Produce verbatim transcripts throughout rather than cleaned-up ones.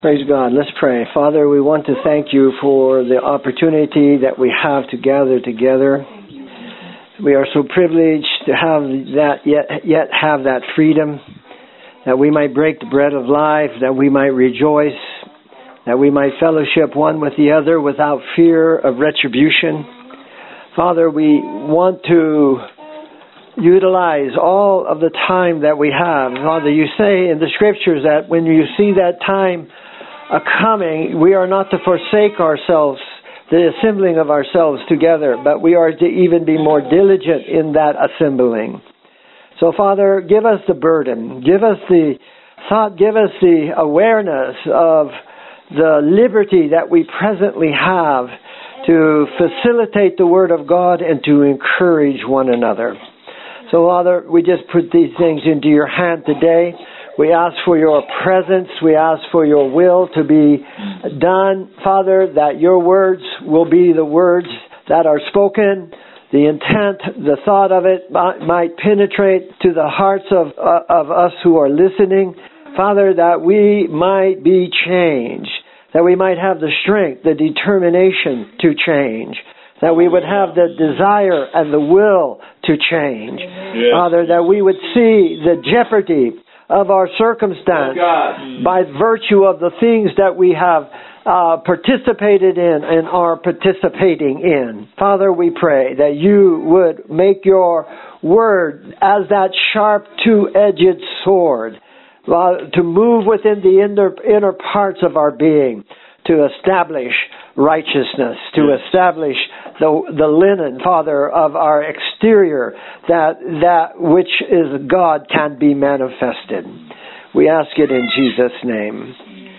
Praise God. Let's pray. Father, we want to thank you for the opportunity that we have to gather together. We are so privileged to have that, yet, yet have that freedom, that we might break the bread of life, that we might rejoice, that we might fellowship one with the other without fear of retribution. Father, we want to utilize all of the time that we have. Father, you say in the scriptures that when you see that time a coming, we are not to forsake ourselves, the assembling of ourselves together, but we are to even be more diligent in that assembling. So, Father, give us the burden, give us the thought, give us the awareness of the liberty that we presently have to facilitate the Word of God and to encourage one another. So, Father, we just put these things into your hand today. We ask for your presence. We ask for your will to be done, Father, that your words will be the words that are spoken. The intent, the thought of it might penetrate to the hearts of, uh, of us who are listening. Father, that we might be changed, that we might have the strength, the determination to change, that we would have the desire and the will to change. Yes. Father, that we would see the jeopardy of our circumstance oh by virtue of the things that we have uh, participated in and are participating in. Father, we pray that you would make your word as that sharp two-edged sword uh, to move within the inner, inner parts of our being, to establish righteousness, to establish the the linen, Father, of our exterior, that that which is God can be manifested. We ask it in Jesus' name.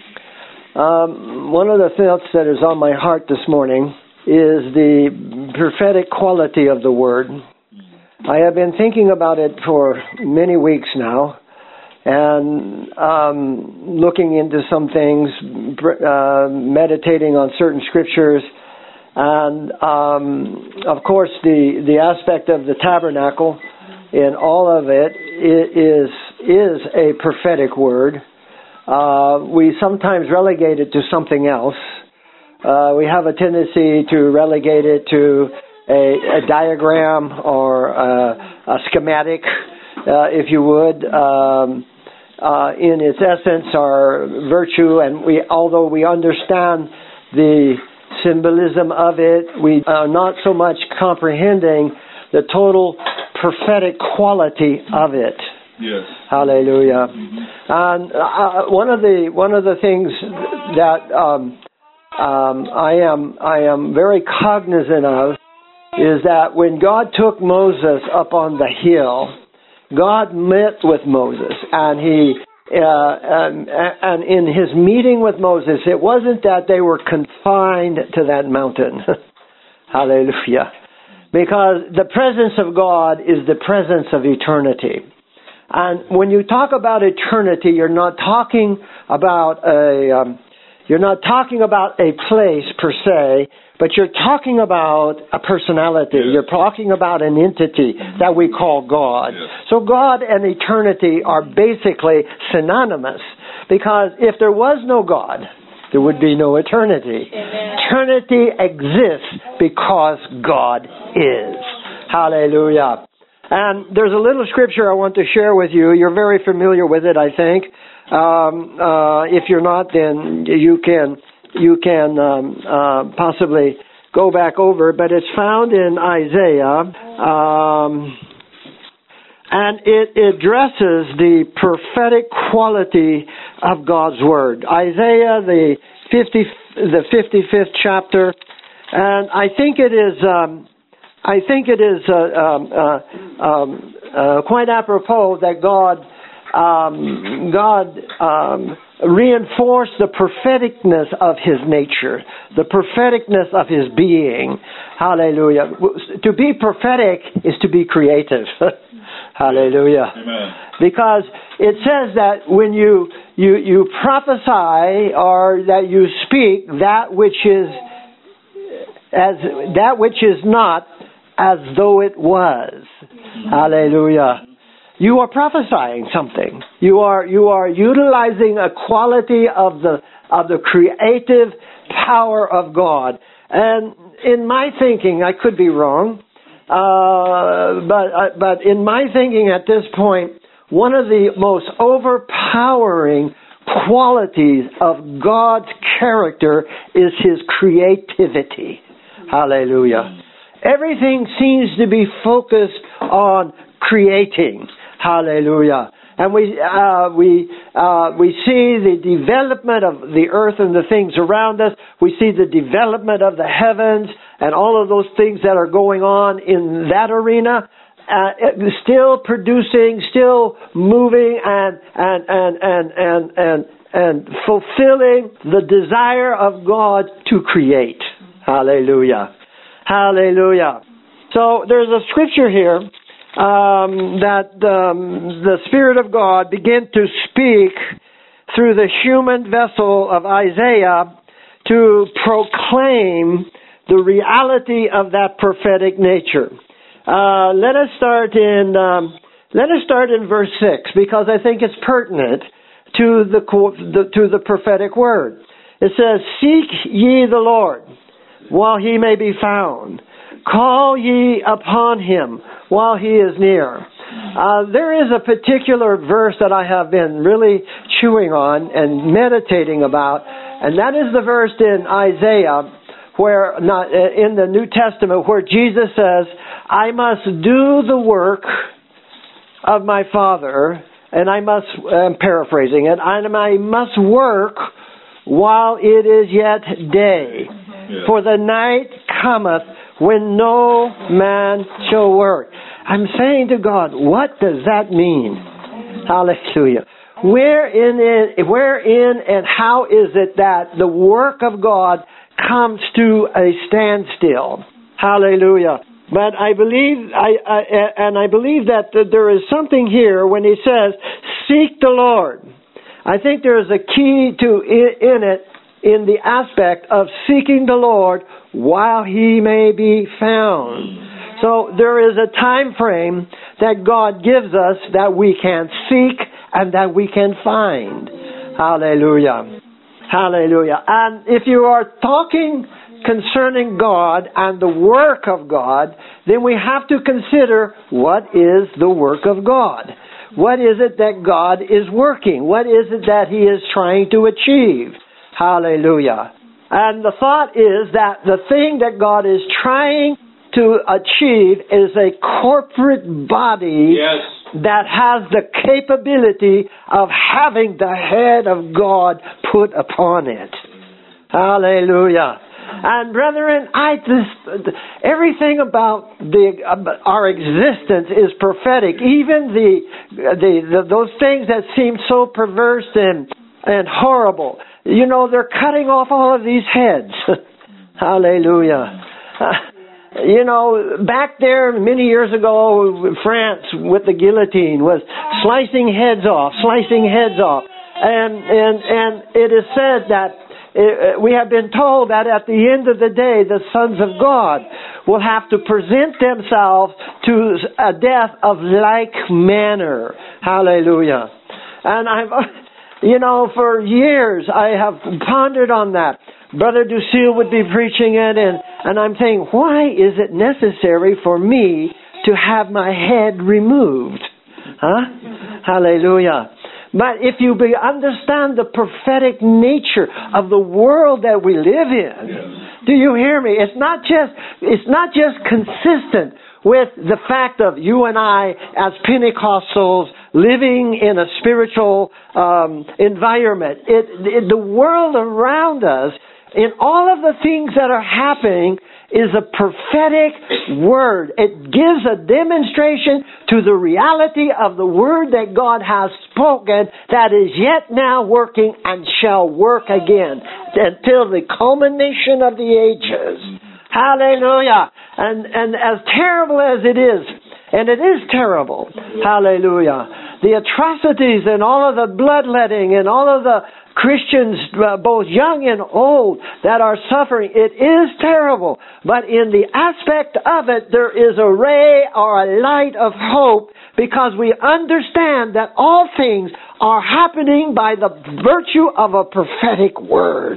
Um, one of the thoughts that is on my heart this morning is the prophetic quality of the Word. I have been thinking about it for many weeks now, and um, looking into some things, uh, meditating on certain scriptures, and um, of course the the aspect of the tabernacle in all of it is is a prophetic word. Uh, we sometimes relegate it to something else. Uh, we have a tendency to relegate it to a, a diagram or a, a schematic, uh, if you would. Um, Uh, in its essence, our virtue, and we, although we understand the symbolism of it, we are not so much comprehending the total prophetic quality of it. Yes. Hallelujah. Mm-hmm. And uh, one of the one of the things that um, um, I am I am very cognizant of is that when God took Moses up on the hill, God met with Moses, and he, uh, and, and in his meeting with Moses, it wasn't that they were confined to that mountain. Hallelujah. Because the presence of God is the presence of eternity. And when you talk about eternity, you're not talking about a, um, you're not talking about a place per se, but you're talking about a personality. Yes. You're talking about an entity that we call God. Yes. So God and eternity are basically synonymous, because if there was no God, there would be no eternity. Amen. Eternity exists because God is. Hallelujah. And there's a little scripture I want to share with you. You're very familiar with it, I think. Um, uh, if you're not, then you can... You can um, uh, possibly go back over, but it's found in Isaiah, um, and it addresses the prophetic quality of God's Word. Isaiah, the fifty, the fifty-fifth chapter, and I think it is, um, I think it is uh, um, uh, um, uh, quite apropos that God, um, God. Um, reinforce the propheticness of his nature, the propheticness of his being. Hallelujah. To be prophetic is to be creative. Hallelujah. Amen. Because it says that when you, you, you prophesy or that you speak that which is as that which is not as though it was. Hallelujah. You are prophesying something. You are you are utilizing a quality of the of the creative power of God. And in my thinking, I could be wrong, uh, but uh, but in my thinking at this point, one of the most overpowering qualities of God's character is His creativity. Hallelujah. Everything seems to be focused on creating. Hallelujah. And we uh, we uh, we see the development of the earth and the things around us. We see the development of the heavens and all of those things that are going on in that arena. Uh, still producing, still moving, and and and and and and and fulfilling the desire of God to create. Hallelujah. Hallelujah. So there's a scripture here um, that um, the Spirit of God began to speak through the human vessel of Isaiah to proclaim the reality of that prophetic nature. Uh, let us start in um, let us start in verse six, because I think it's pertinent to the, the to the prophetic word. It says, "Seek ye the Lord while He may be found; call ye upon Him while He is near." Uh, there is a particular verse that I have been really chewing on and meditating about, and that is the verse in Isaiah, where not in the New Testament, where Jesus says, "I must do the work of my Father," and I must, I'm paraphrasing it, and I must work while it is yet day. Yeah. For the night cometh when no man shall work. I'm saying to God, what does that mean? Hallelujah. Wherein, it, wherein and how is it that the work of God comes to a standstill? Hallelujah. But I believe, I, I and I believe that there is something here when He says, "Seek the Lord." I think there is a key to in it, in the aspect of seeking the Lord while He may be found. So there is a time frame that God gives us that we can seek and that we can find. Hallelujah. Hallelujah. And if you are talking concerning God and the work of God, then we have to consider, what is the work of God? What is it that God is working? What is it that He is trying to achieve? Hallelujah. And the thought is that the thing that God is trying to achieve is a corporate body, yes, that has the capability of having the head of God put upon it. Hallelujah. And brethren, I just, everything about the about our existence is prophetic. Even the, the the those things that seem so perverse and and horrible. You know, they're cutting off all of these heads. Hallelujah. Uh, you know, back there many years ago, France with the guillotine was slicing heads off, slicing heads off, and and and it is said that. We have been told that at the end of the day, the sons of God will have to present themselves to a death of like manner. Hallelujah. And I've, you know, for years I have pondered on that. Brother Ducille would be preaching it, and, and I'm saying, why is it necessary for me to have my head removed? Huh? Hallelujah. But if you be, understand the prophetic nature of the world that we live in, yes, do you hear me? It's not just it's not just consistent with the fact of you and I as Pentecostals living in a spiritual um, environment. It, it, the world around us, in all of the things that are happening, is a prophetic word. It gives a demonstration to the reality of the word that God has spoken that is yet now working and shall work again until the culmination of the ages. Hallelujah. And, and as terrible as it is, and it is terrible, hallelujah, the atrocities and all of the bloodletting and all of the Christians, uh, both young and old, that are suffering, it is terrible. But in the aspect of it, there is a ray or a light of hope because we understand that all things are happening by the virtue of a prophetic word.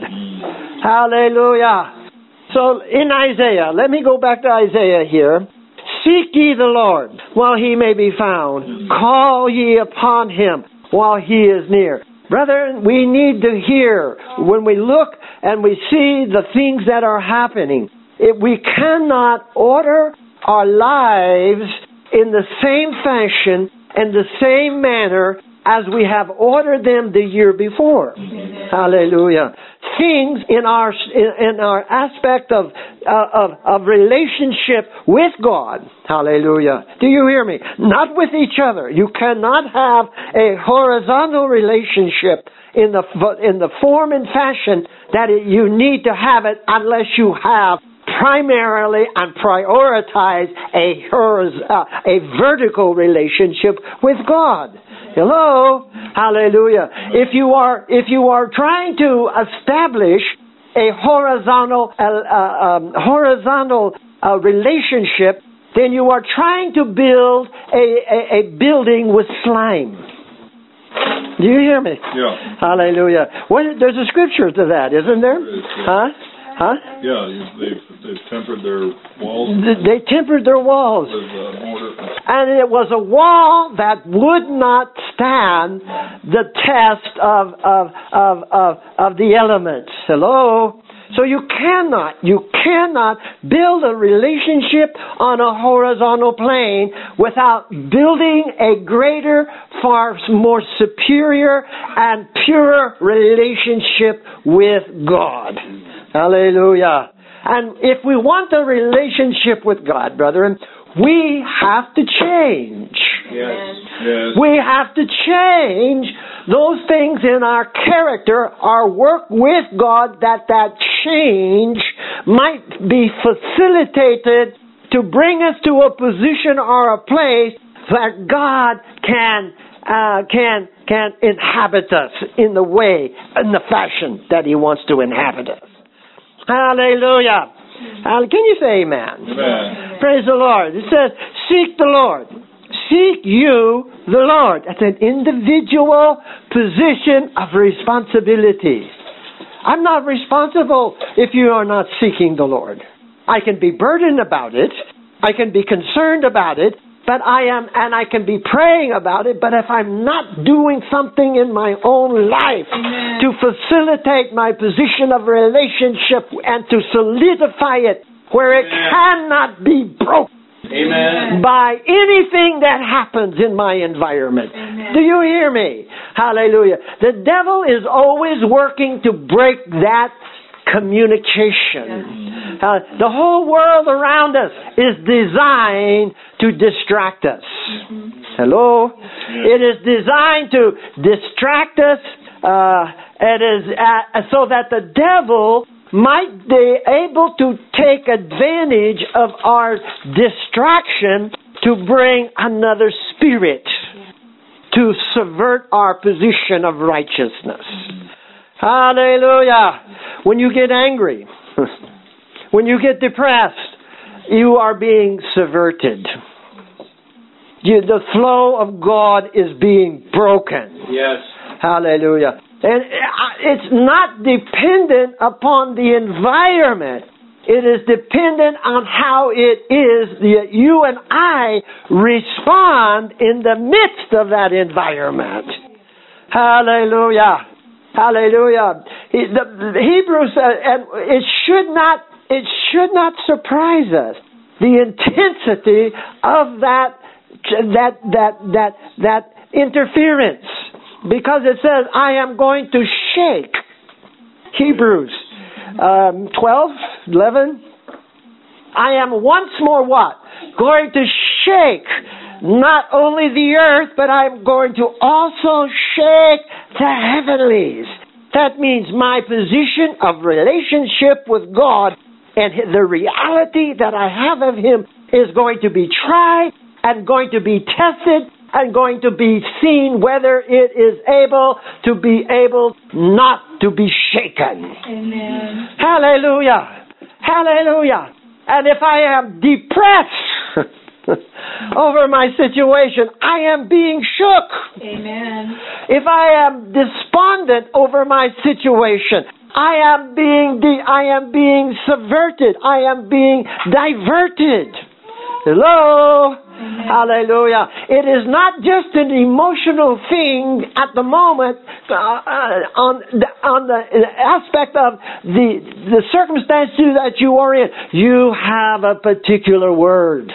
Hallelujah. So in Isaiah, let me go back to Isaiah here. Seek ye the Lord while he may be found. Call ye upon him while he is near. Brethren, we need to hear when we look and we see the things that are happening. It, we cannot order our lives in the same fashion and the same manner as we have ordered them the year before. Amen. Hallelujah. Things in our in, in our aspect of, uh, of of relationship with God. Hallelujah. Do you hear me? Not with each other. You cannot have a horizontal relationship in the in the form and fashion that it, you need to have it unless you have primarily and prioritize a uh, a vertical relationship with God. Hello, hallelujah. If you are if you are trying to establish a horizontal uh, uh, um, horizontal uh, relationship, then you are trying to build a, a, a building with slime. Do you hear me? Yeah. Hallelujah. What, there's a scripture to that, isn't there? There is, yeah. Huh? Huh? Yeah, they've, they've tempered their walls. They tempered their walls. With, uh, mortar. And it was a wall that would not stand the test of, of, of, of, of the elements. Hello? So you cannot, you cannot build a relationship on a horizontal plane without building a greater, far more superior and purer relationship with God. Hallelujah. And if we want a relationship with God, brethren, we have to change. Yes. Yes. We have to change those things in our character, our work with God, that that change might be facilitated to bring us to a position or a place that God can uh, can can inhabit us in the way, in the fashion that He wants to inhabit us. Hallelujah. Uh, can you say amen? Amen? Praise the Lord. It says, seek the Lord. Seek you the Lord. That's an individual position of responsibility. I'm not responsible if you are not seeking the Lord. I can be burdened about it. I can be concerned about it. But I am, and I can be praying about it, but if I'm not doing something in my own life Amen. To facilitate my position of relationship and to solidify it where it Amen. Cannot be broken Amen. By anything that happens in my environment. Amen. Do you hear me? Hallelujah. The devil is always working to break that communication. Uh, the whole world around us is designed to distract us. Mm-hmm. Hello? Yeah. It is designed to distract us. Uh, it is uh, so that the devil might be able to take advantage of our distraction to bring another spirit to subvert our position of righteousness. Mm-hmm. Hallelujah. When you get angry, when you get depressed, you are being subverted. You, the flow of God is being broken. Yes. Hallelujah. And it's not dependent upon the environment. It is dependent on how it is that you and I respond in the midst of that environment. Hallelujah. Hallelujah. The, the Hebrews, uh, and it should not, it should not surprise us the intensity of that, that, that, that, that interference, because it says, "I am going to shake." Hebrews um, twelve, eleven. I am once more what? Going to shake not only the earth, but I'm going to also shake the heavenlies. That means my position of relationship with God and the reality that I have of Him is going to be tried and going to be tested and going to be seen whether it is able to be able not to be shaken. Amen. Hallelujah. Hallelujah. And if I am depressed, over my situation. I am being shook. Amen. If I am despondent over my situation, I am being de- I am being subverted. I am being diverted. Hello? Amen. Hallelujah. It is not just an emotional thing at the moment uh, uh, on the, on the aspect of the the circumstances that you are in. You have a particular word.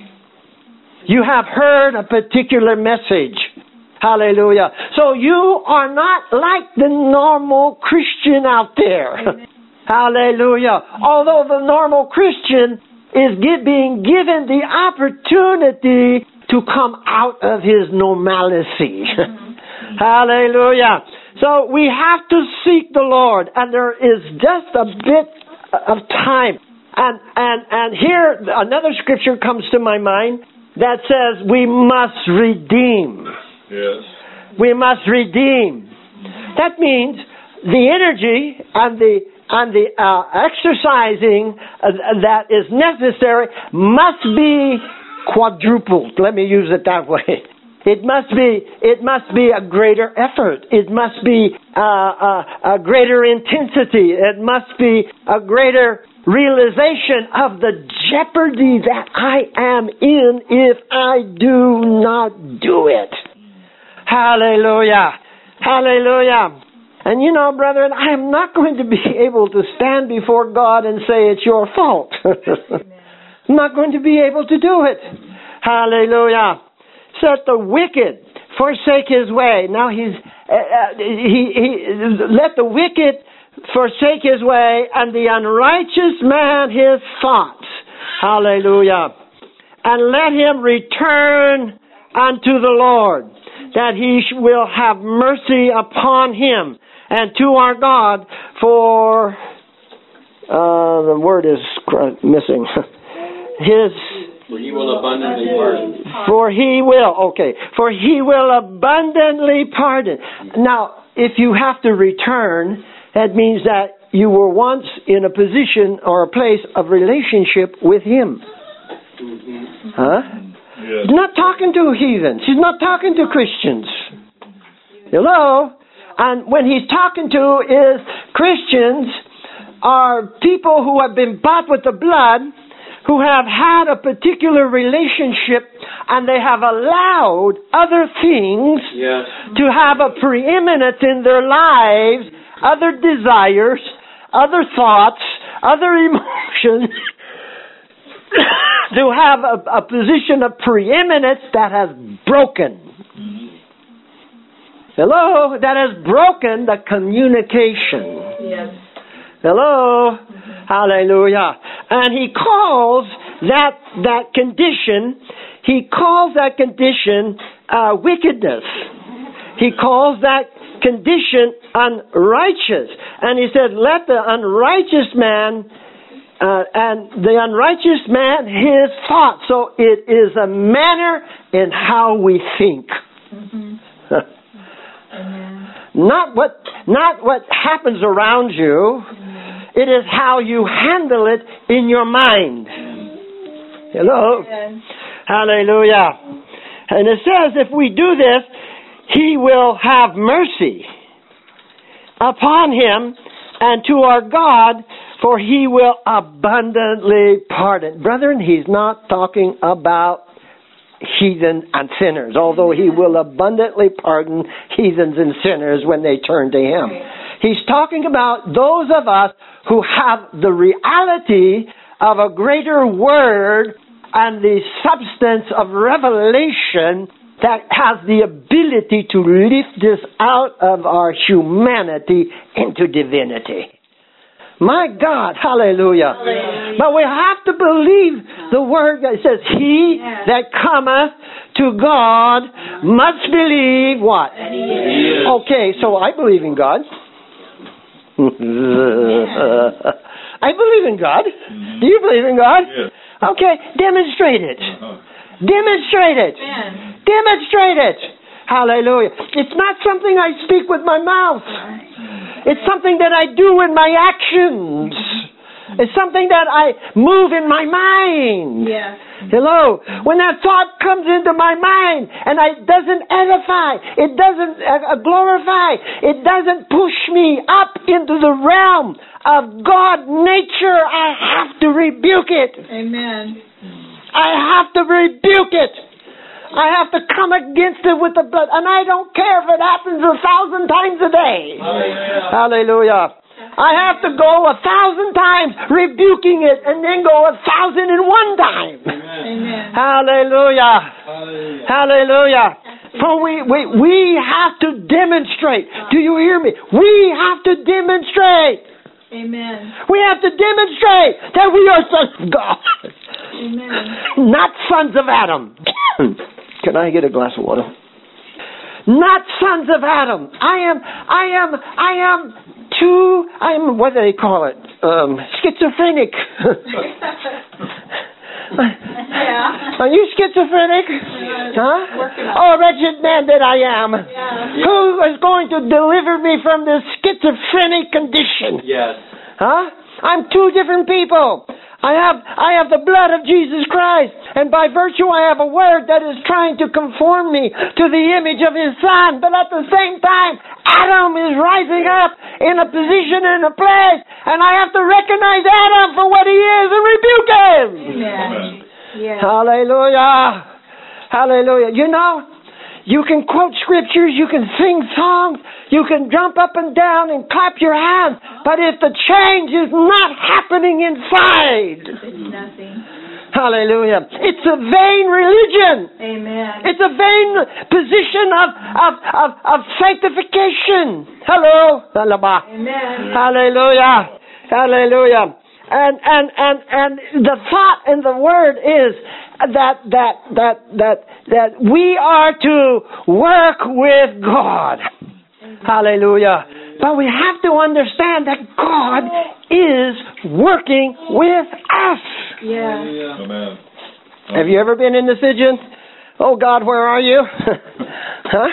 You have heard a particular message. Hallelujah. So you are not like the normal Christian out there. Amen. Hallelujah. Although the normal Christian is give, being given the opportunity to come out of his normalcy. Mm-hmm. Hallelujah. So we have to seek the Lord, and there is just a bit of time. And, and, and here another scripture comes to my mind that says we must redeem. Yes. We must redeem. That means the energy and the and the uh, exercising uh, that is necessary must be quadrupled. Let me use it that way. It must be it must be a greater effort. It must be uh, a, a greater intensity. It must be a greater realization of the jeopardy that I am in if I do not do it. Hallelujah. Hallelujah. And you know, brethren, I am not going to be able to stand before God and say it's your fault. I'm not going to be able to do it. Hallelujah. Let the wicked forsake his way. Now he's uh, uh, he, he let the wicked forsake his way, and the unrighteous man his thoughts. Hallelujah. And let him return unto the Lord, that he will have mercy upon him, and to our God, for uh, the word is missing. His For he will abundantly pardon. For he will, okay. For he will abundantly pardon. Now, if you have to return, that means that you were once in a position or a place of relationship with him. Mm-hmm. Huh? Yes. He's not talking to heathens. He's not talking to Christians. Hello? And when he's talking to is Christians are people who have been bought with the blood, who have had a particular relationship, and they have allowed other things Yes. to have a preeminence in their lives, other desires, other thoughts, other emotions, to have a, a position of preeminence that has broken. Hello? That has broken the communication. Yes. Hello? Hallelujah. And he calls that that condition, he calls that condition uh, wickedness. He calls that condition unrighteous. And he said, let the unrighteous man, uh, and the unrighteous man his thoughts. So it is a manner in how we think. Mm-hmm. Not what, not what happens around you. It is how you handle it in your mind. Hello? Yes. Hallelujah. And it says if we do this, he will have mercy upon him and to our God, for he will abundantly pardon. Brethren, he's not talking about heathen and sinners, although he will abundantly pardon heathens and sinners when they turn to him. He's talking about those of us who have the reality of a greater word and the substance of revelation that has the ability to lift us out of our humanity into divinity. My God, hallelujah. hallelujah. But we have to believe the word that says, he yes. that cometh to God must believe what? Yes. Okay, so I believe in God. I believe in God. Mm-hmm. Do you believe in God? Yes. Okay, demonstrate it. Uh-huh. Demonstrate it. Amen. Demonstrate it. Hallelujah. It's not something I speak with my mouth. It's something that I do in my actions. It's something that I move in my mind. Yes. Hello. When that thought comes into my mind and it doesn't edify, it doesn't uh, glorify, it doesn't push me up into the realm of God nature, I have to rebuke it. Amen. I have to rebuke it. I have to come against it with the blood. And I don't care if it happens a thousand times a day. Hallelujah. Hallelujah. I have to go a thousand times rebuking it and then go a thousand and one time. Amen. Hallelujah. Hallelujah. Hallelujah. For we, we, we have to demonstrate. Do you hear me? We have to demonstrate. Amen. We have to demonstrate that we are sons of God. Amen. Not sons of Adam. Can I get a glass of water? Not sons of Adam. I am, I am, I am too, I am, what do they call it? Um, schizophrenic. Yeah. Are you schizophrenic? Huh? Oh, wretched man that I am. Yeah. Who is going to deliver me from this schizophrenic condition? Yes. Huh? I'm two different people. I have I have the blood of Jesus Christ, and by virtue I have a word that is trying to conform me to the image of His Son. But at the same time, Adam is rising up in a position and a place, and I have to recognize Adam for what he is and rebuke him. Amen. Yes. Hallelujah. Hallelujah. You know, you can quote scriptures, you can sing songs, you can jump up and down and clap your hands, but if the change is not happening inside, It's nothing. hallelujah, it's a vain religion. Amen. It's a vain position of, of, of, of sanctification. Hello. Amen. Hallelujah. Hallelujah. And, and, and, and the thought and the word is that, that, that, that, that we are to work with God. Hallelujah. But we have to understand that God is working with us. Yes. Amen. Have you ever been in the situation? Oh God, where are you? Huh?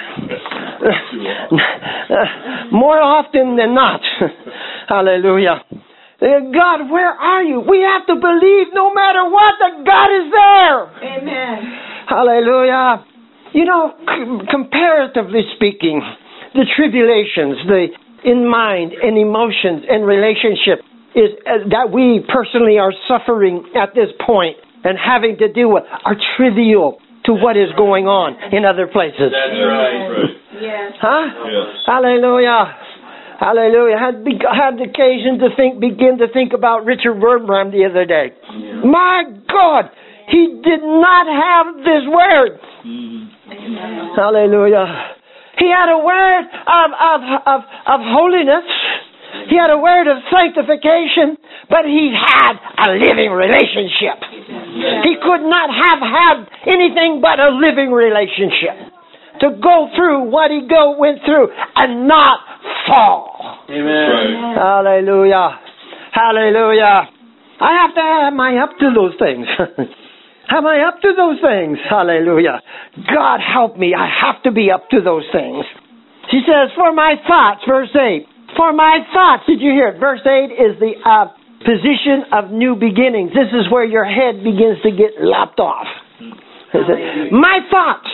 More often than not. Hallelujah. God, where are you? We have to believe no matter what that God is there. Amen. Hallelujah. You know, c- comparatively speaking, the tribulations, the in mind and emotions and relationship is uh, that we personally are suffering at this point and having to deal with are trivial to what is going on in other places. That's right. Right. Yes. Huh? Yes. Hallelujah. Hallelujah. Had be- had occasion to think, begin to think about Richard Wurmbrand the other day. My God, he did not have this word. Mm-hmm. Hallelujah. He had a word of, of, of, of holiness. He had a word of sanctification, but he had a living relationship. He could not have had anything but a living relationship to go through what he go went through and not fall. Amen. Right. Hallelujah. Hallelujah. I have to, am I up to those things? Am I up to those things? Hallelujah. God help me. I have to be up to those things. She says, for my thoughts, verse eight. For my thoughts, did you hear it? Verse eight is the uh, position of new beginnings. This is where your head begins to get lopped off. Is it? My thoughts.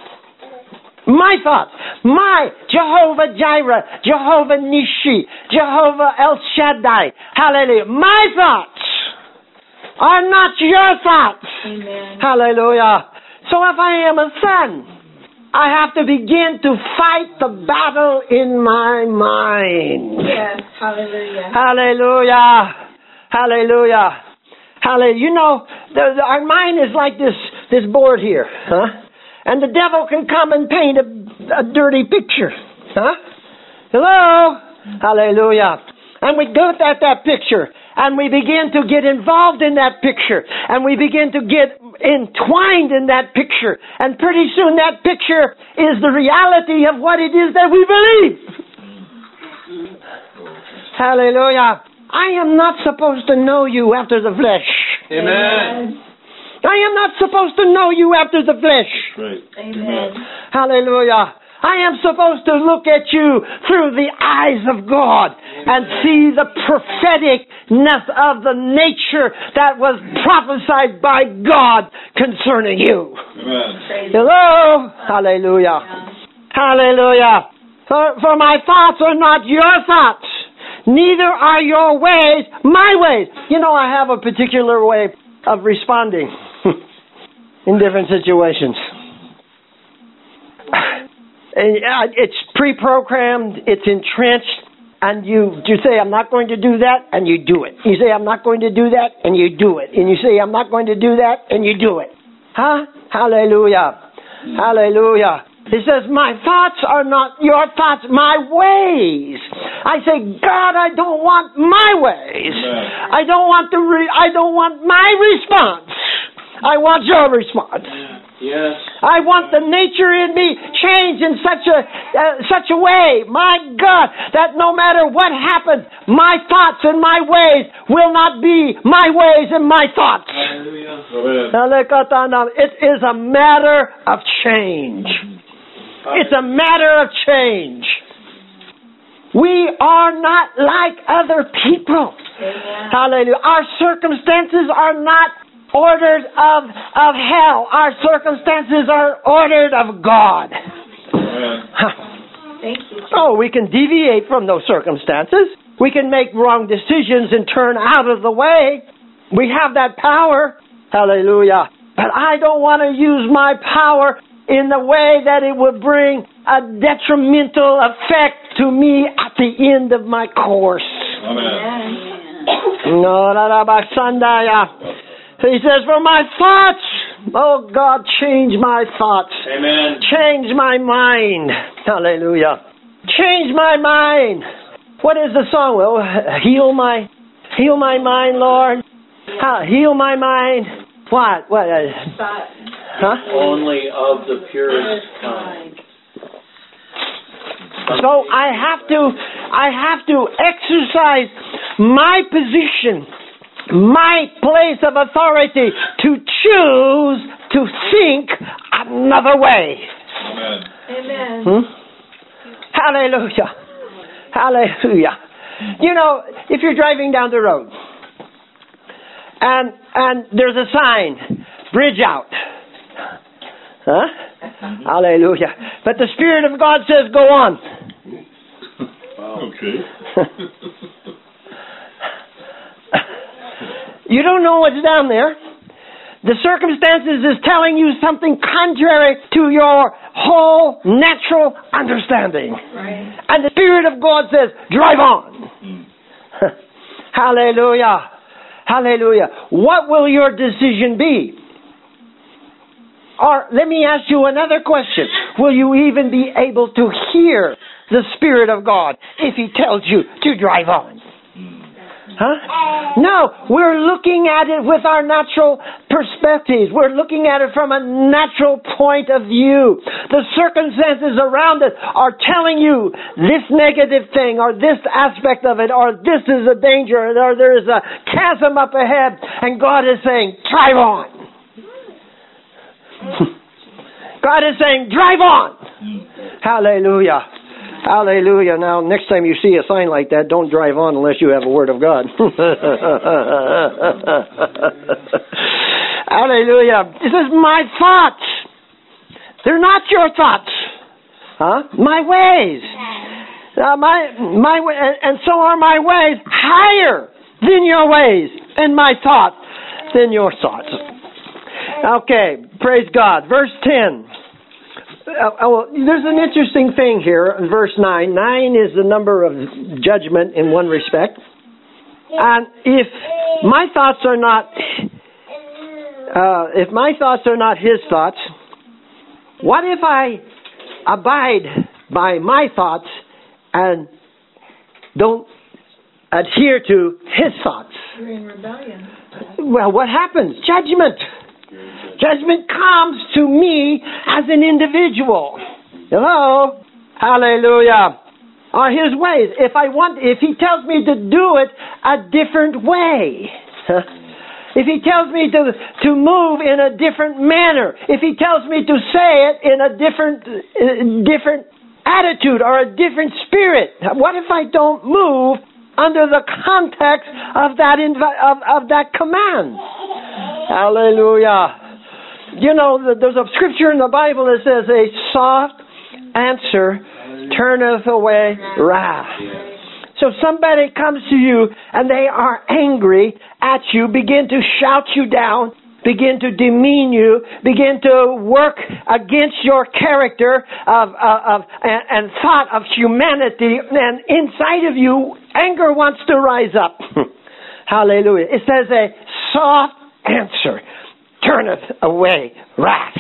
My thoughts. My Jehovah Jireh, Jehovah Nishi, Jehovah El Shaddai. Hallelujah. My thoughts are not your thoughts. Amen. Hallelujah. So if I am a son, I have to begin to fight the battle in my mind. Yes. Hallelujah. Hallelujah. Hallelujah. Hallelujah. You know, the, the, our mind is like this, this board here. Huh? And the devil can come and paint a, a dirty picture. Huh? Hello? Hallelujah. And we look at that picture, and we begin to get involved in that picture, and we begin to get entwined in that picture, and pretty soon that picture is the reality of what it is that we believe. Hallelujah. I am not supposed to know you after the flesh. Amen. I am not supposed to know you after the flesh. Right. Amen. Hallelujah. I I am supposed to look at you through the eyes of God and see the propheticness of the nature that was prophesied by God concerning you. Amen. Hello? Hallelujah. Hallelujah. For, for my thoughts are not your thoughts, neither are your ways my ways. You know, I have a particular way of responding in different situations. It's pre-programmed, it's entrenched, and you, you say, I'm not going to do that, and you do it. You say, I'm not going to do that, and you do it. And you say, I'm not going to do that, and you do it. Huh? Hallelujah. Hallelujah. It says, my thoughts are not your thoughts, my ways. I say, God, I don't want my ways. Amen. I don't want the re- I don't want my response. I want your response. Yes. I want the nature in me changed in such a uh, such a way, my God, that no matter what happens, my thoughts and my ways will not be my ways and my thoughts. Amen. It is a matter of change. It's a matter of change. We are not like other people. Amen. Hallelujah. Our circumstances are not ordered of, of hell. Our circumstances are ordered of God. Amen. Thank you. Oh, we can deviate from those circumstances. We can make wrong decisions and turn out of the way. We have that power. Hallelujah. But I don't want to use my power in the way that it would bring a detrimental effect to me at the end of my course. Amen. No, la, la, ba, sandaya. He says, for my thoughts, oh God, change my thoughts. Amen. Change my mind. Hallelujah. Change my mind. What is the song? Well, heal my, heal my mind, Lord. How, heal my mind. What? What? Uh, huh? Only of the purest kind. So I have to, I have to exercise my position, my place of authority to choose to think another way. Amen. Amen. Hmm? Hallelujah. Hallelujah. You know, if you're driving down the road and and there's a sign, bridge out. Huh? Hallelujah. But the Spirit of God says, go on. Okay. You don't know what's down there. The circumstances is telling you something contrary to your whole natural understanding. Right. And the Spirit of God says, drive on. Mm. Hallelujah. Hallelujah. What will your decision be? Or let me ask you another question. Will you even be able to hear the Spirit of God if He tells you to drive on? Huh? No, we're looking at it with our natural perspectives. We're looking at it from a natural point of view. The circumstances around us are telling you this negative thing or this aspect of it or this is a danger or there is a chasm up ahead and God is saying, drive on. God is saying, drive on. Hallelujah. Hallelujah. Now, next time you see a sign like that, don't drive on unless you have a word of God. Hallelujah. It says, my thoughts. They're not your thoughts. Huh? My ways. Uh, my, my, and so are my ways higher than your ways, and my thoughts than your thoughts. Okay. Praise God. Verse ten. Uh, well, there's an interesting thing here in verse nine. Nine is the number of judgment in one respect. And if my thoughts are not, uh, if my thoughts are not His thoughts, what if I abide by my thoughts and don't adhere to His thoughts? You're in rebellion. Well, what happens? Judgment. Judgment comes to me as an individual. Hello? Hallelujah. Are His ways. If I want, if He tells me to do it a different way, if He tells me to to move in a different manner, if He tells me to say it in a different uh, different attitude or a different spirit? What if I don't move under the context of that inv- of, of that command? Hallelujah. You know, there's a scripture in the Bible that says, a soft answer turneth away wrath. So somebody comes to you and they are angry at you, begin to shout you down, begin to demean you, begin to work against your character of, of, of and, and thought of humanity, and inside of you, anger wants to rise up. Hallelujah. It says a soft answer turneth away wrath.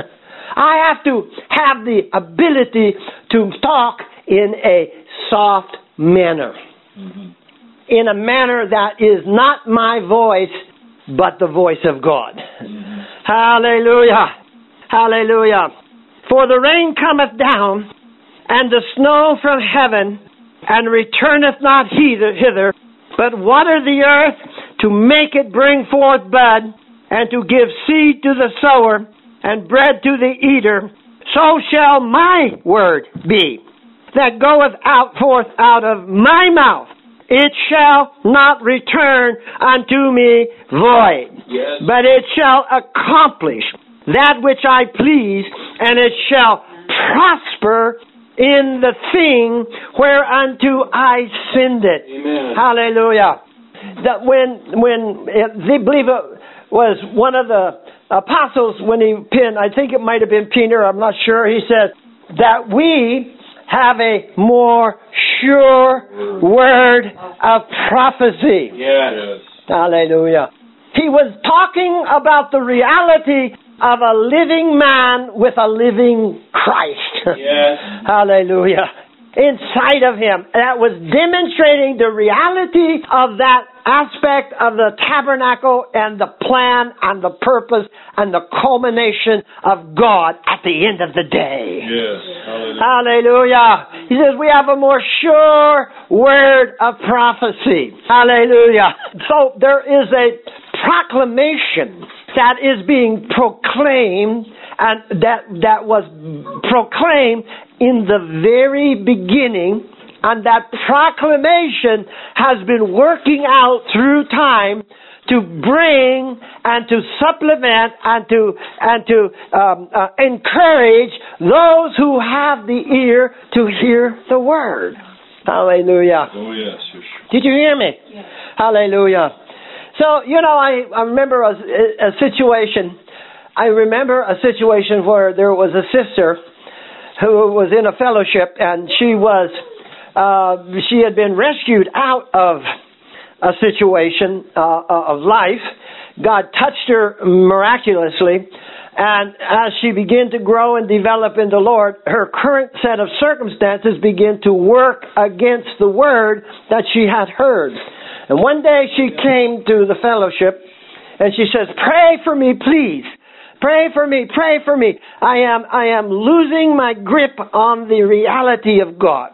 I have to have the ability to talk in a soft manner. Mm-hmm. In a manner that is not my voice, but the voice of God. Mm-hmm. Hallelujah. Hallelujah. For the rain cometh down, and the snow from heaven, and returneth not hither, but water the earth, to make it bring forth bud, and to give seed to the sower, and bread to the eater, so shall my word be that goeth out forth out of my mouth. It shall not return unto me void, yes, but it shall accomplish that which I please, and it shall prosper in the thing whereunto I send it. Amen. Hallelujah. That when when they believe it was one of the apostles, when he penned, I think it might have been Peter, I'm not sure, he said that we have a more sure word of prophecy. Yes. Hallelujah. He was talking about the reality of a living man with a living Christ. Yes. Hallelujah. Inside of him. That was demonstrating the reality of that aspect of the tabernacle and the plan and the purpose and the culmination of God at the end of the day. Yes. Hallelujah. Hallelujah. He says we have a more sure word of prophecy. Hallelujah. So there is a proclamation that is being proclaimed, and that that was proclaimed in the very beginning, and that proclamation has been working out through time to bring and to supplement and to and to um, uh, encourage those who have the ear to hear the word. Hallelujah. Oh yes. Did you hear me? Yes. Hallelujah. So, you know, I, I remember a, a situation, I remember a situation where there was a sister who was in a fellowship, and she was, uh, she had been rescued out of a situation uh, of life. God touched her miraculously, and as she began to grow and develop in the Lord, her current set of circumstances began to work against the word that she had heard. And one day she came to the fellowship and she says, "Pray for me, please. Pray for me, pray for me. I am I am losing my grip on the reality of God."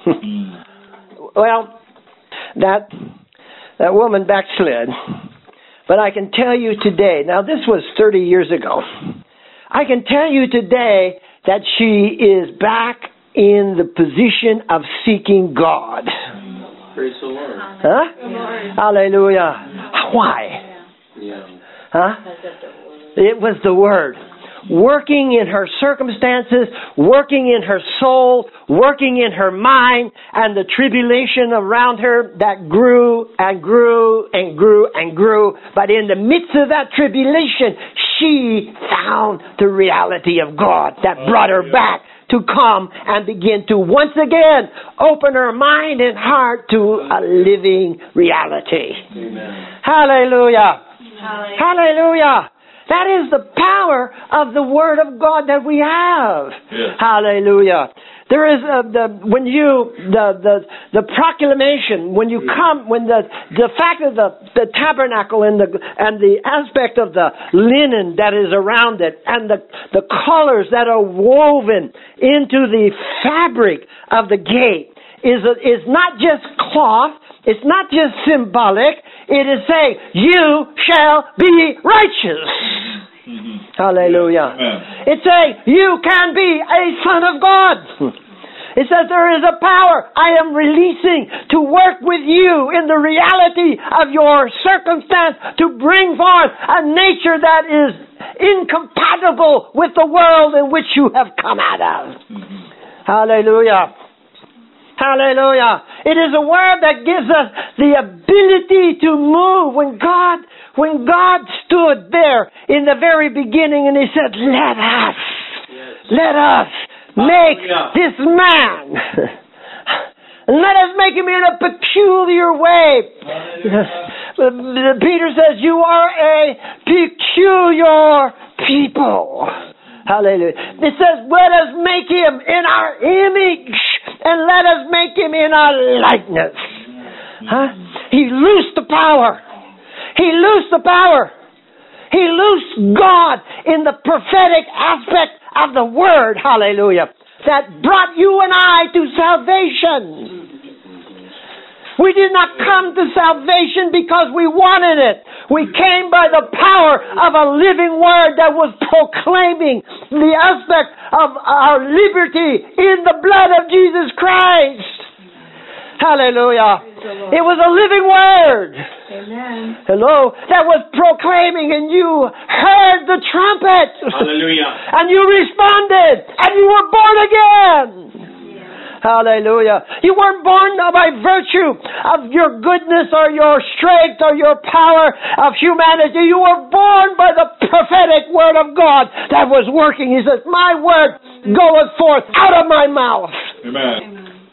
Well, that that woman backslid. But I can tell you today, now this was thirty years ago. I can tell you today that she is back in the position of seeking God. Praise the Lord. Huh? Hallelujah. Why? Yeah. Huh? It was the Word. Working in her circumstances, working in her soul, working in her mind, and the tribulation around her that grew and grew and grew and grew. But in the midst of that tribulation, she found the reality of God that brought her back to come and begin to once again open her mind and heart to a living reality. Amen. Hallelujah. Hallelujah. Hallelujah. That is the power of the Word of God that we have. Yes. Hallelujah. There is a, the when you the, the the proclamation when you come when the the fact of the, the tabernacle and the and the aspect of the linen that is around it and the the colors that are woven into the fabric of the gate is a, is not just cloth. It's not just symbolic. It is saying, "You shall be righteous." Mm-hmm. Hallelujah. Amen. It's saying, "You can be a son of God." It says there is a power I am releasing to work with you in the reality of your circumstance to bring forth a nature that is incompatible with the world in which you have come out of. Mm-hmm. Hallelujah. Hallelujah. It is a word that gives us the ability to move. When God, when God stood there in the very beginning and He said, let us, yes. let us make Hallelujah. This man. And let us make him in a peculiar way. Peter says, you are a peculiar people. Hallelujah. It says, let us make him in our image and let us make him in our likeness. Huh? He loosed the power. He loosed the power. He loosed God in the prophetic aspect of the word. Hallelujah. That brought you and I to salvation. We did not come to salvation because we wanted it. We came by the power of a living word that was proclaiming the aspect of our liberty in the blood of Jesus Christ. Hallelujah. It was a living word. Amen. Hello. That was proclaiming, and you heard the trumpet. Hallelujah. And you responded, and you were born again. Hallelujah. You weren't born by virtue of your goodness or your strength or your power of humanity. You were born by the prophetic word of God that was working. He says, my word goeth forth out of my mouth. Amen.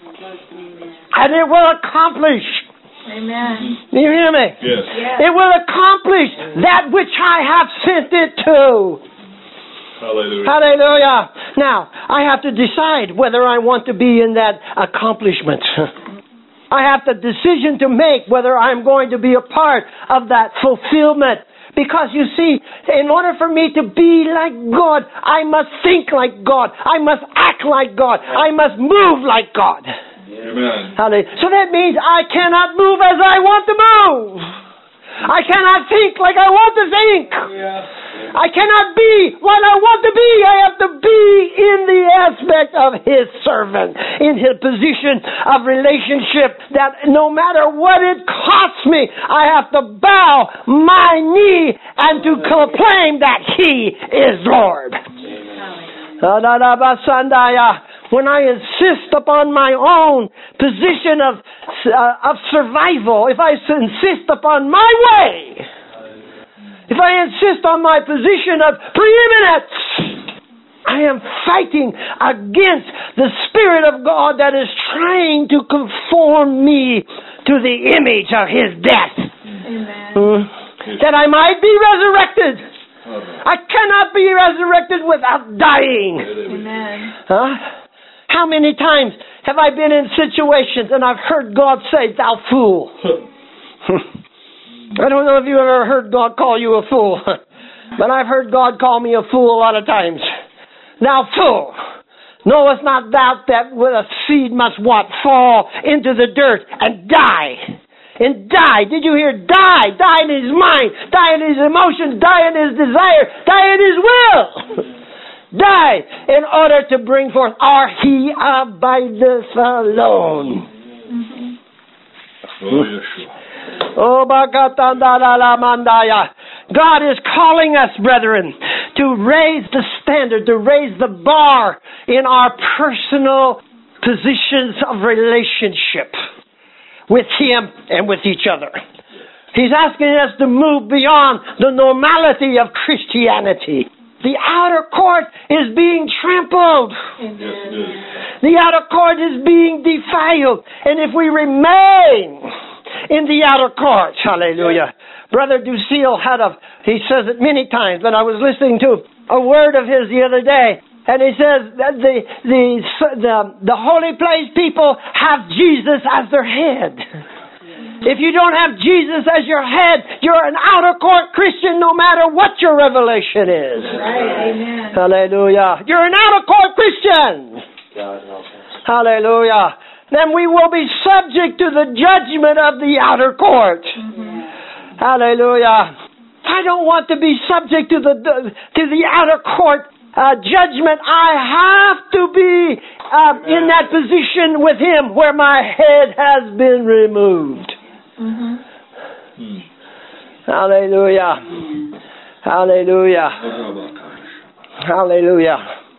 And it will accomplish. Amen. You hear me? Yes. Yes. It will accomplish that which I have sent it to. Hallelujah. Hallelujah. Now, I have to decide whether I want to be in that accomplishment. I have the decision to make whether I'm going to be a part of that fulfillment. Because you see, in order for me to be like God, I must think like God. I must act like God. I must move like God. Amen. Hallelujah. So that means I cannot move as I want to move. I cannot think like I want to think. I cannot be what I want to be. I have to be in the aspect of His servant, in His position of relationship, that no matter what it costs me, I have to bow my knee and to proclaim that He is Lord. When I insist upon my own position of uh, of survival, if I insist upon my way, if I insist on my position of preeminence, I am fighting against the Spirit of God that is trying to conform me to the image of His death. Amen. Mm. That I might be resurrected. I cannot be resurrected without dying. Amen. Huh? How many times have I been in situations and I've heard God say, thou fool? I don't know if you ever heard God call you a fool, but I've heard God call me a fool a lot of times. Thou fool, knowest not thou that with a seed must what? Fall into the dirt and die. And die. Did you hear die? Die in his mind, die in his emotions, die in his desire, die in his will. Die in order to bring forth, or he abideth alone. Oh, God is calling us, brethren, to raise the standard, to raise the bar in our personal positions of relationship with Him and with each other. He's asking us to move beyond the normality of Christianity. The outer court is being trampled. Amen. The outer court is being defiled. And if we remain in the outer court, hallelujah. Brother Ducille had a, he says it many times, but I was listening to a word of his the other day. And he says that the, the, the, the holy place people have Jesus as their head. If you don't have Jesus as your head, you're an outer court Christian no matter what your revelation is. Right, amen. Hallelujah. You're an outer court Christian. Hallelujah. Then we will be subject to the judgment of the outer court. Mm-hmm. Hallelujah. I don't want to be subject to the, the to the outer court uh, judgment, I have to be uh, in that position with Him where my head has been removed. Mm-hmm. Hmm. Hallelujah. Hallelujah. Hallelujah.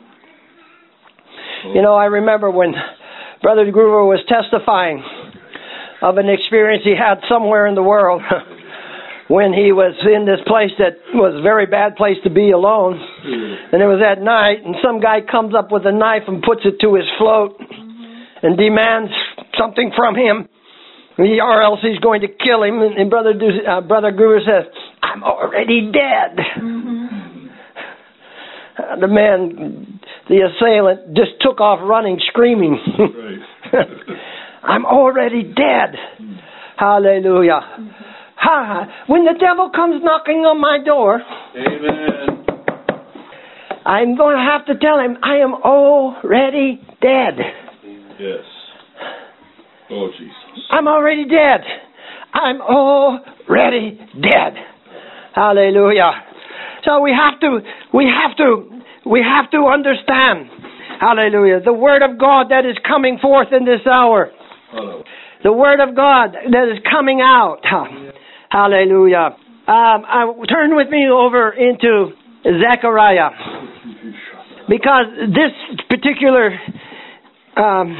You know, I remember when Brother Groover was testifying of an experience he had somewhere in the world when he was in this place that was a very bad place to be alone. And it was at night, and some guy comes up with a knife and puts it to his throat and demands something from him, or else he's going to kill him. And Brother uh, Brother Groover says, "I'm already dead." Mm-hmm. Uh, the man, the assailant, just took off running, screaming. Right. I'm already dead. Hallelujah. Ha! When the devil comes knocking on my door, Amen. I'm going to have to tell him I am already dead. Yes. Oh, Jesus. I'm already dead. I'm already dead. Hallelujah. So we have to, we have to, we have to understand, hallelujah, the Word of God that is coming forth in this hour. Hello. The Word of God that is coming out. Hallelujah. Um, I, turn with me over into Zechariah. Because this particular, um,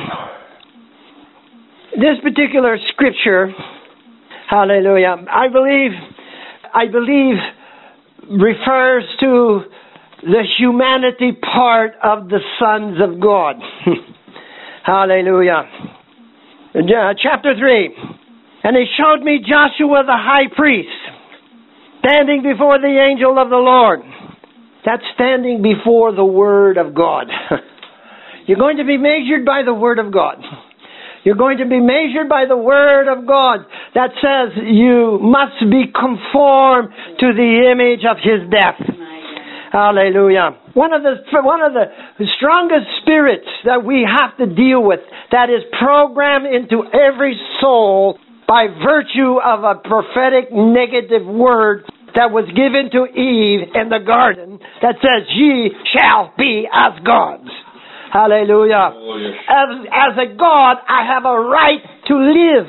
this particular scripture, hallelujah, I believe, I believe refers to the humanity part of the sons of God. Hallelujah. Chapter three. And he showed me Joshua the high priest standing before the angel of the Lord. That's standing before the Word of God. You're going to be measured by the Word of God. You're going to be measured by the Word of God that says you must be conformed to the image of His death. Hallelujah. One of the one of the strongest spirits that we have to deal with, that is programmed into every soul by virtue of a prophetic negative word that was given to Eve in the garden that says, "Ye shall be as gods." Hallelujah. Oh, yes. As, as a God, I have a right to live.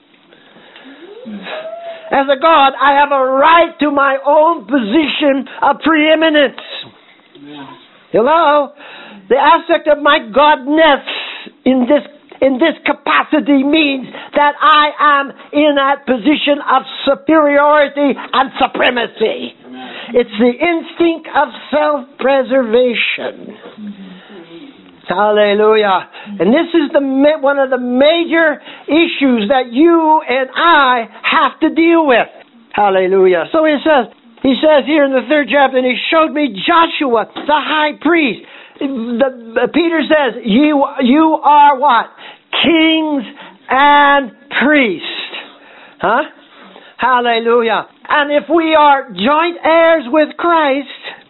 As a God, I have a right to my own position of preeminence. Hello? The aspect of my godness in this in this capacity means that I am in that position of superiority and supremacy. It's the instinct of self-preservation. Hallelujah. And this is the one of the major issues that you and I have to deal with. Hallelujah. So he says, he says here in the third chapter, and he showed me Joshua, the high priest. The, Peter says, you, you are what? Kings and priests. Huh? Hallelujah. And if we are joint heirs with Christ,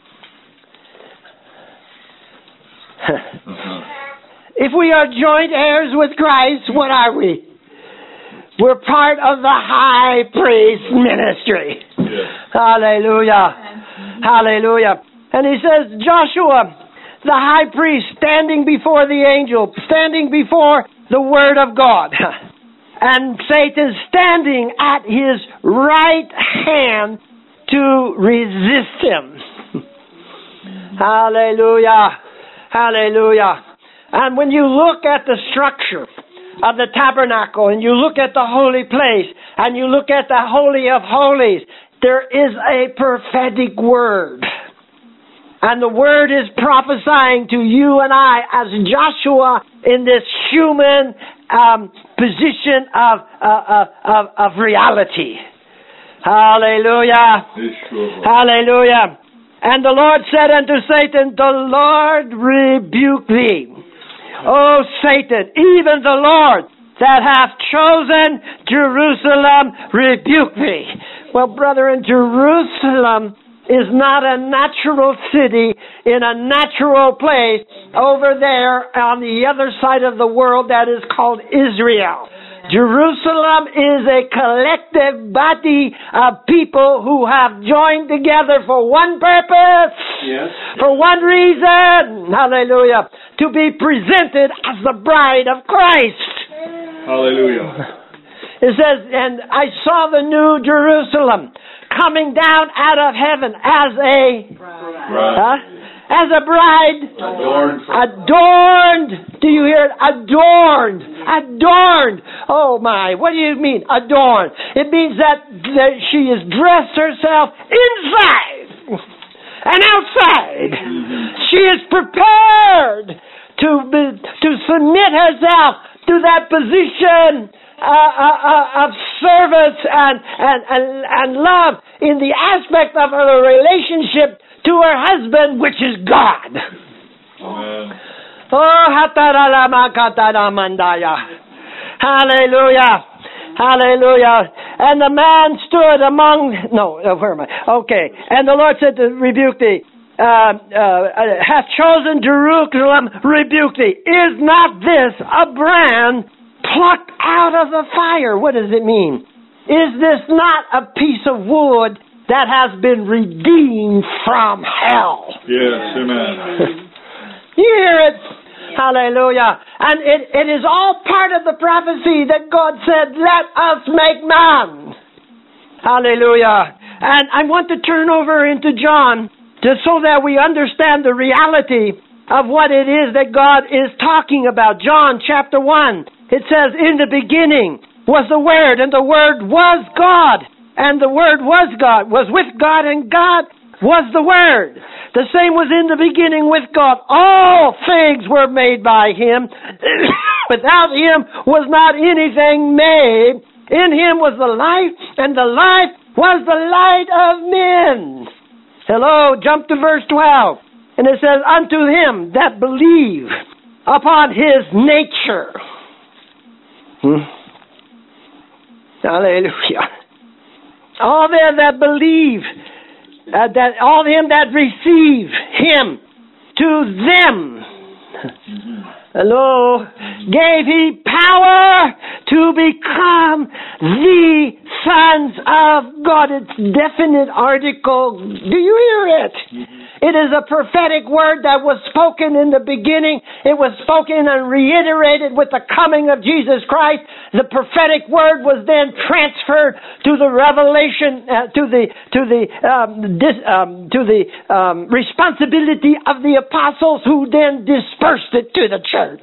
if we are joint heirs with Christ, what are we? We're part of the high priest ministry. Yes. Hallelujah. Hallelujah. And he says, Joshua, the high priest, standing before the angel, standing before the Word of God, and Satan standing at his right hand to resist him. Hallelujah. Hallelujah. And when you look at the structure of the tabernacle, and you look at the holy place, and you look at the Holy of Holies, there is a prophetic word. And the word is prophesying to you and I as Joshua in this human um, position of, uh, of, of reality. Hallelujah. Hallelujah. And the Lord said unto Satan, the Lord rebuke thee. O Satan, even the Lord that hath chosen Jerusalem rebuke thee. Well, brethren, Jerusalem is not a natural city in a natural place over there on the other side of the world that is called Israel. Jerusalem is a collective body of people who have joined together for one purpose, Yes. for one reason, hallelujah, to be presented as the bride of Christ. Hallelujah. It says, and I saw the new Jerusalem coming down out of heaven as a, Right. huh? As a bride, Adorned for adorned. Do you hear it? Adorned. Adorned. Oh my, what do you mean, adorned? It means that, that she has dressed herself inside and outside. She is prepared to be, to submit herself to that position uh, uh, uh, of service and, and, and, and love in the aspect of her relationship to her husband, which is God. Amen. Oh, hataramakataramandaya. Hallelujah. Hallelujah. And the man stood among, no, uh, where am I? Okay. And the Lord said to rebuke thee, uh, uh, hath chosen Jerusalem, rebuke thee. Is not this a brand plucked out of the fire? What does it mean? Is this not a piece of wood that has been redeemed from hell? Yes, amen. You hear it? Hallelujah. And it, it is all part of the prophecy that God said, let us make man. Hallelujah. And I want to turn over into John just so that we understand the reality of what it is that God is talking about. John chapter one. It says, in the beginning was the Word, and the Word was God. And the Word was God, was with God, and God was the Word. The same was in the beginning with God. All things were made by Him. Without Him was not anything made. In Him was the life, and the life was the light of men. Hello, jump to verse twelve. And it says, unto him that believe upon His nature. Hmm? Hallelujah. All them that believe, uh, that all them that receive Him, to them, hello, gave He power to become the sons of God. It's definite article. Do you hear it? It is a prophetic word that was spoken in the beginning. It was spoken and reiterated with the coming of Jesus Christ. The prophetic word was then transferred to the revelation, uh, to the to the um, dis, um, to the um, responsibility of the apostles, who then dispersed it to the church.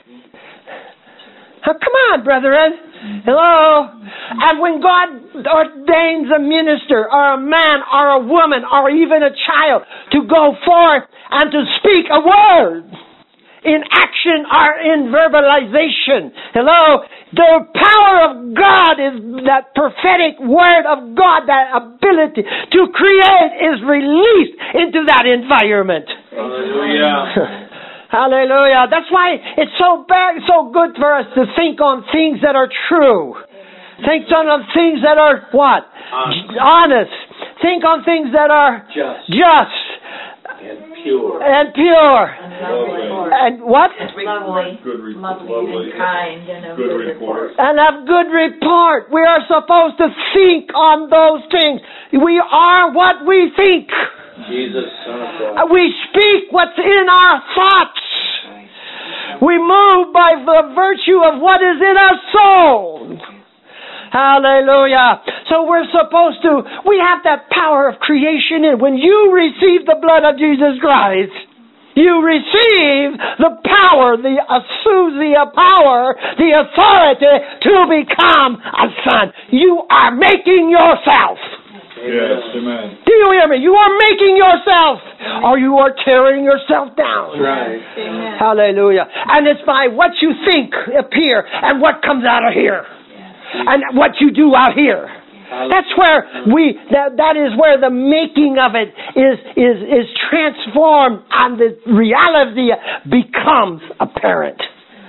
Oh, come on, brethren. Hello. And when God ordains a minister or a man or a woman or even a child to go forth and to speak a word in action or in verbalization, hello, the power of God is that prophetic word of God, that ability to create is released into that environment. Hallelujah. Hallelujah. That's why it's so bad, so good for us to think on things that are true. Think on things that are what? Honest. Honest. Think on things that are Just. just And pure. and pure. Lovely. And what? Lovely. Good re- Lovely lovely. and kind and of Good good report. report. And of good report. We are supposed to think on those things. We are what we think. Jesus, Son of Uh, God. We speak what's in our thoughts. We move by the virtue of what is in our soul. Hallelujah. So we're supposed to, we have that power of creation in. When you receive the blood of Jesus Christ, you receive the power, the exousia power, the authority to become a son. You are making yourself. Yes, amen. Do you hear me? You are making yourself, or you are tearing yourself down. Right. Amen. Hallelujah. And it's by what you think up here and what comes out of here. And what you do out here. That's where we, that, that is where the making of it is, is, is transformed and the reality becomes apparent.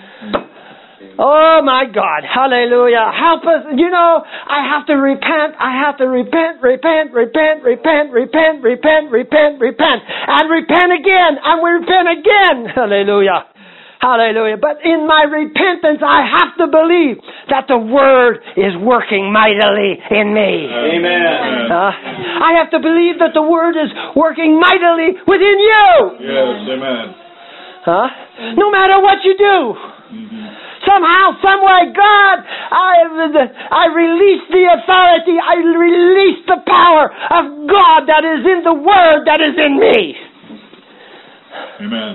Oh my God, hallelujah. Help us. You know, I have to repent, I have to repent, repent, repent, repent, repent, repent, repent, repent, and repent again, and we repent again. Hallelujah. Hallelujah. But in my repentance, I have to believe that the Word is working mightily in me. Amen. Uh, I have to believe that the Word is working mightily within you. Yes, amen. Huh? No matter what you do. Mm-hmm. Somehow, some way, God, I, I release the authority, I release the power of God that is in the Word that is in me. Amen.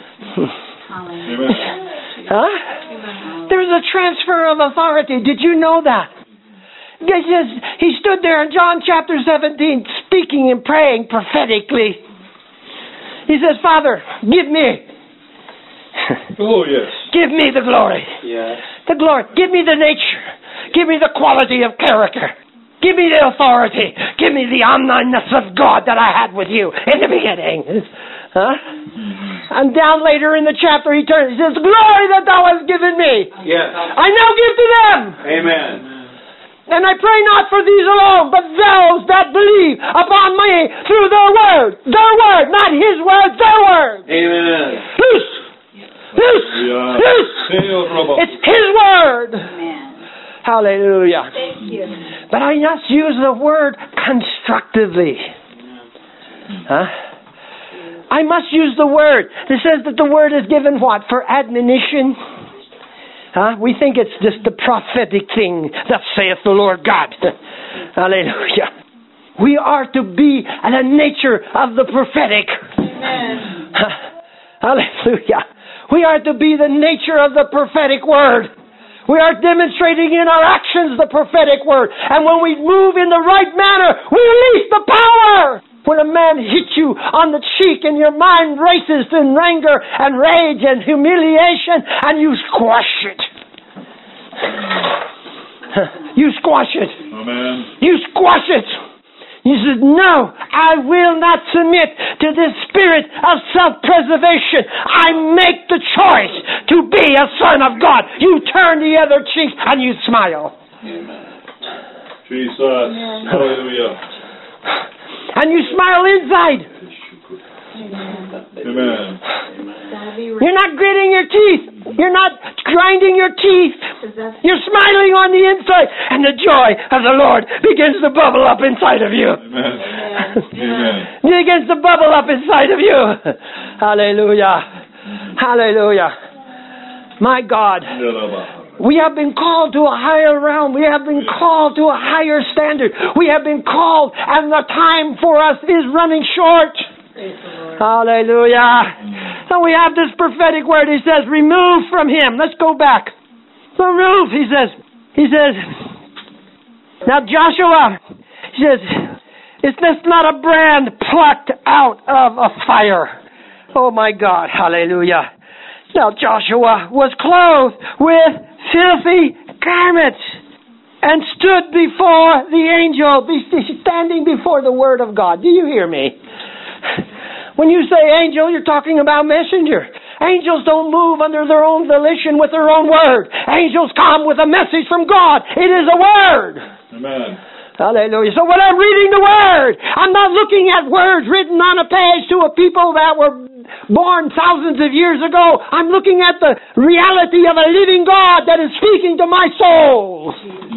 Amen. Huh? There's a transfer of authority. Did you know that? He says, he stood there in John chapter seventeen speaking and praying prophetically. He says, Father, give me. Oh, yes. Give me the glory. Yes. The glory. Give me the nature. Give me the quality of character. Give me the authority. Give me the omniness of God that I had with you in the beginning. Huh? Mm-hmm. And down later in the chapter he turns, he says, glory that thou hast given me, Yes. I now give to them. Amen. And I pray not for these alone, but those that believe upon me through their word. Their word, not his word, their word. Amen. Loose. Loose. Yeah. Loose. It's his word. Amen. Hallelujah. Thank you. But I must use the word constructively. Huh? I must use the word. It says that the word is given what? For admonition. Huh? We think it's just the prophetic thing that saith the Lord God. Hallelujah. We are to be in the nature of the prophetic. Amen. Hallelujah. We are to be the nature of the prophetic word. We are demonstrating in our actions the prophetic word. And when we move in the right manner, we release the power. When a man hits you on the cheek and your mind races in anger and rage and humiliation, and you squash it. You squash it. Amen. You squash it. You said, no, I will not submit to this spirit of self-preservation. I make the choice to be a son of God. You turn the other cheek and you smile. Amen. Jesus. Hallelujah. And you smile inside. Amen. You're not gritting your teeth. You're not grinding your teeth. You're smiling on the inside. And the joy of the Lord begins to bubble up inside of you. Amen. Amen. It begins to bubble up inside of you. Hallelujah. Hallelujah. My God. We have been called to a higher realm. We have been called to a higher standard. We have been called, and the time for us is running short. Hallelujah. So we have this prophetic word. He says, remove from him. Let's go back. Remove, he says. He says, now Joshua, he says, is this not a brand plucked out of a fire? Oh my God. Hallelujah. Now Joshua was clothed with filthy garments and stood before the angel, standing before the word of God. Do you hear me? When you say angel, you're talking about messenger. Angels don't move under their own volition with their own word. Angels come with a message from God. It is a word. Amen. Hallelujah. So when I'm reading the word, I'm not looking at words written on a page to a people that were born thousands of years ago. I'm looking at the reality of a living God that is speaking to my soul.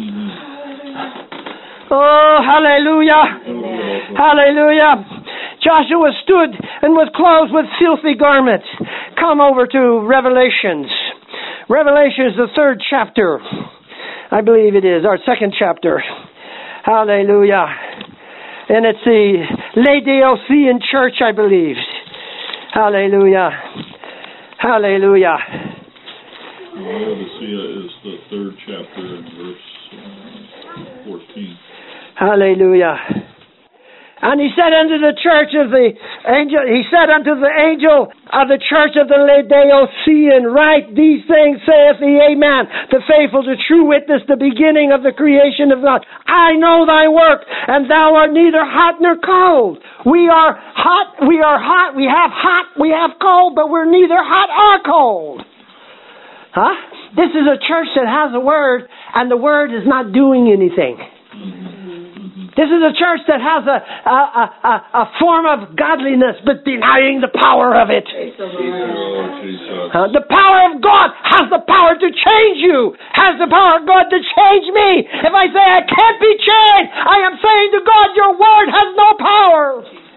Oh, hallelujah. Amen. Hallelujah. Joshua stood and was clothed with filthy garments. Come over to Revelations. Revelation is the third chapter. I believe it is, our second chapter. Hallelujah. And it's the Laodicean church, I believe. Hallelujah. Hallelujah. Laodicea is the third chapter in verse uh, fourteen. Hallelujah. And he said unto the church of the angel, he said unto the angel of the church of the Laodicean, write these things, saith the Amen, the faithful, the true witness, the beginning of the creation of God. I know thy work, and thou art neither hot nor cold. We are hot, we are hot, we have hot, we have cold, but we're neither hot or cold. Huh? This is a church that has a word, and the word is not doing anything. This is a church that has a, a, a, a form of godliness, but denying the power of it. Praise the Oh, Lord. Jesus. Uh, the power of God has the power to change you, has the power of God to change me. If I say I can't be changed, I am saying to God, your word has no power.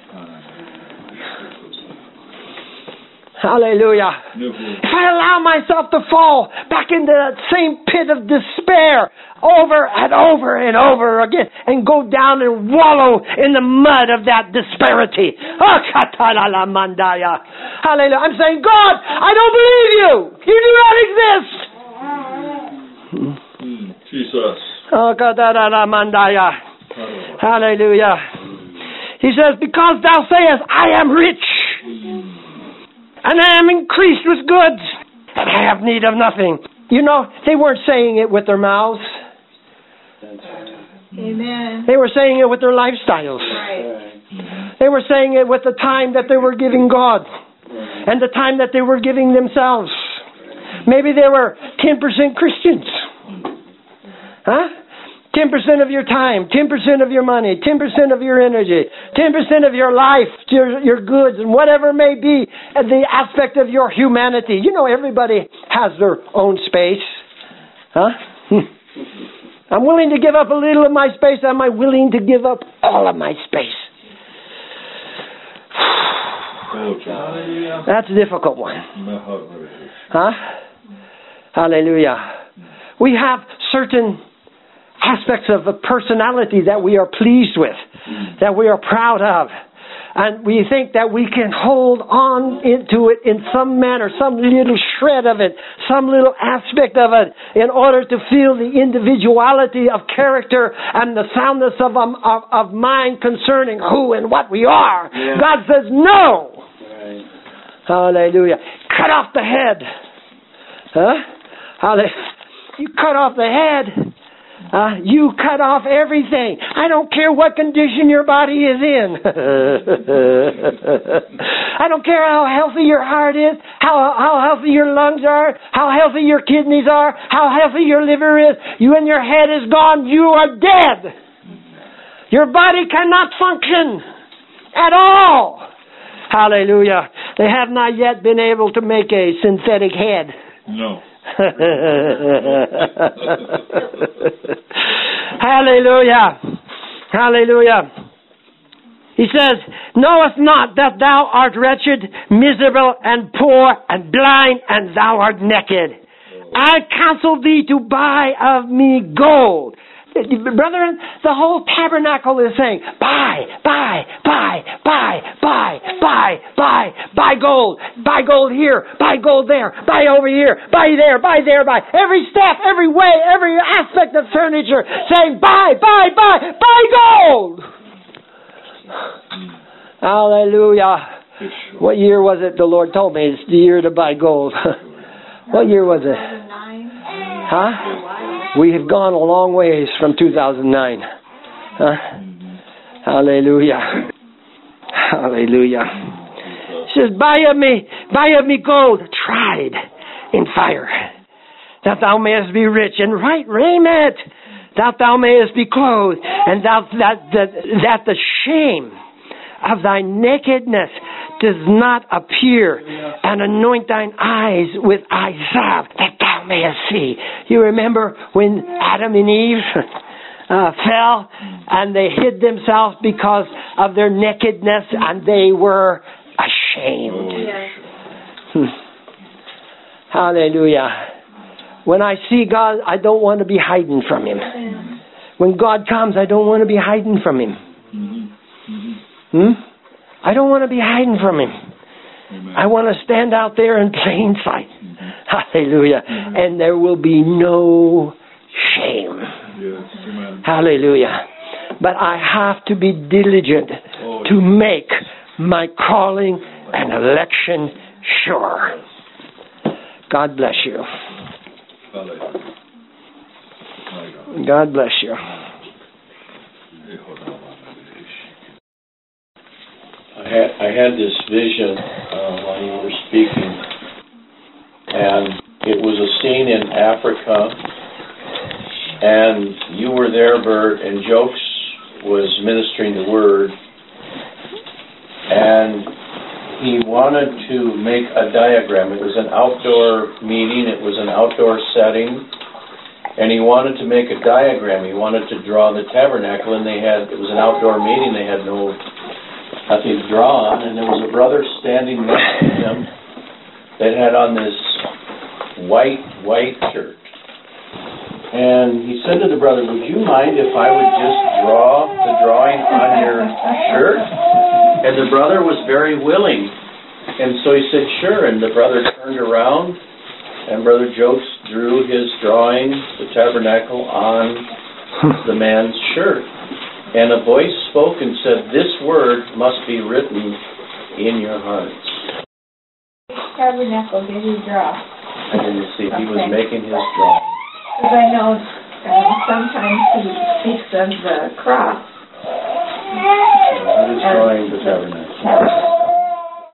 Hallelujah. If I allow myself to fall back into that same pit of despair over and over and over again and go down and wallow in the mud of that disparity. Oh, katalala mandaya. Hallelujah. I'm saying, God, I don't believe you. You do not exist. Mm, Jesus. Oh, katalala mandaya. Hallelujah. He says, because thou sayest, I am rich. And I am increased with goods, and I have need of nothing. You know, they weren't saying it with their mouths. Amen. They were saying it with their lifestyles. Right. They were saying it with the time that they were giving God and the time that they were giving themselves. Maybe they were ten percent Christians. Huh? ten percent of your time, ten percent of your money, ten percent of your energy, ten percent of your life, your, your goods, and whatever may be the aspect of your humanity. You know, everybody has their own space. Huh? I'm willing to give up a little of my space. Am I willing to give up all of my space? That's a difficult one. Huh? Hallelujah. We have certain aspects of a personality that we are pleased with, that we are proud of. And we think that we can hold on into it in some manner, some little shred of it, some little aspect of it, in order to feel the individuality of character and the soundness of, um, of, of mind concerning who and what we are. Yeah. God says, no. Right. Hallelujah. Cut off the head. Huh? Hallelujah. You cut off the head. Uh, you cut off everything. I don't care what condition your body is in. I don't care how healthy your heart is, how how healthy your lungs are, how healthy your kidneys are, how healthy your liver is. You and your head is gone. You are dead. Your body cannot function at all. Hallelujah. They have not yet been able to make a synthetic head. No. Hallelujah. Hallelujah. He says, knowest not that thou art wretched, miserable, and poor, and blind, and thou art naked? I counsel thee to buy of me gold. Brethren, the whole tabernacle is saying, buy, buy, buy, buy, buy, buy, buy, buy gold, buy gold here, buy gold there, buy over here, buy there, buy there, buy. Every step, every way, every aspect of furniture saying, buy, buy, buy, buy gold. Hallelujah. What year was it the Lord told me? It's the year to buy gold. What year was it? Huh? We have gone a long ways from two thousand nine. Huh? Hallelujah. Hallelujah. He says, buy of me, buy of me gold, tried in fire, that thou mayest be rich, and right raiment, that thou mayest be clothed, and thou, that, that, that the shame of thy nakedness does not appear, and anoint thine eyes with eye salve, that thou mayest see. You remember when Adam and Eve uh, fell, and they hid themselves because of their nakedness, and they were ashamed. Hmm. Hallelujah. When I see God, I don't want to be hiding from Him. When God comes, I don't want to be hiding from Him. Hmm? I don't want to be hiding from Him. Amen. I want to stand out there in plain sight. Mm-hmm. Hallelujah. Mm-hmm. And there will be no shame. Yes. Amen. Hallelujah. But I have to be diligent oh, to yes. make my calling and election sure. God bless you. God bless you. I had, I had this vision uh, while you were speaking, and it was a scene in Africa, and you were there, Bert, and jokes was ministering the word, and he wanted to make a diagram. It was an outdoor meeting, it was an outdoor setting, and he wanted to make a diagram. He wanted to draw the tabernacle, and they had, it was an outdoor meeting, they had no, nothing to draw on, and there was a brother standing next to him that had on this white, white shirt. And he said to the brother, would you mind if I would just draw the drawing on your shirt? And the brother was very willing. And so he said, sure. And the brother turned around, and Brother Jokes drew his drawing, the tabernacle, on the man's shirt. And a voice spoke and said, this word must be written in your hearts. Tabernacle did he draw? And then you see, he was Okay. making his drawing. Because I know um, sometimes he speaks of the cross. He was drawing the tabernacle.